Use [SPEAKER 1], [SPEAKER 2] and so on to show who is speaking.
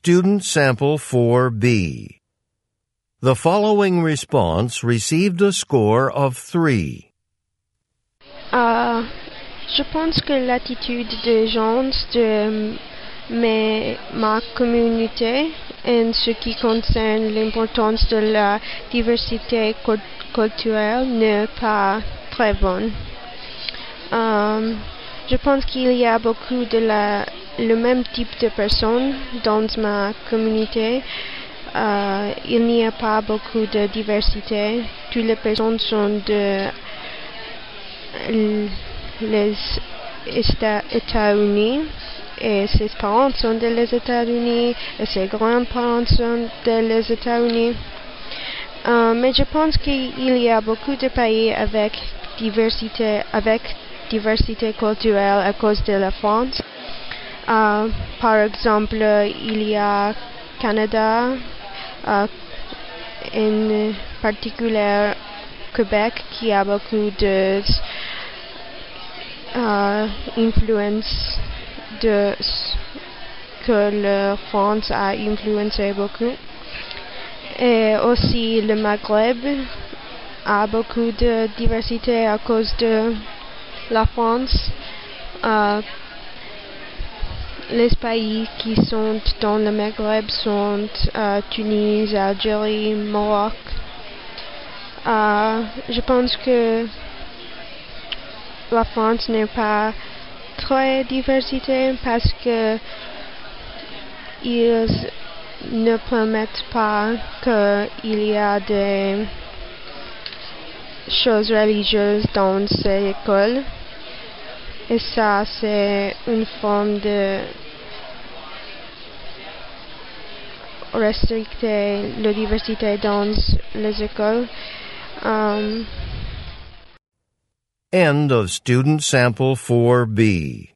[SPEAKER 1] Student Sample 4B. The following response received a score of 3.
[SPEAKER 2] Je pense que l'attitude des gens de ma communauté en ce qui concerne l'importance de la diversité culturelle n'est pas très bonne. Je pense qu'il y a beaucoup le même type de personnes dans ma communauté. Il n'y a pas beaucoup de diversité. Toutes les personnes sont les États-Unis et ses parents sont des États-Unis et ses grands-parents sont des États-Unis. Mais je pense qu'il y a beaucoup de pays avec diversité culturelle à cause de la France. Par exemple, il y a Canada, en particulier Québec, qui a beaucoup de influence que la France a influencé beaucoup. Et aussi le Maghreb a beaucoup de diversité à cause de la France. Les pays qui sont dans le Maghreb sont Tunis, Algérie, Maroc. Je pense que la France n'est pas très diversité parce que ils ne permettent pas qu'il y a des choses religieuses dans ces écoles. Et ça, c'est une forme de restricter la diversité dans les écoles.
[SPEAKER 1] End of Student Sample 4B.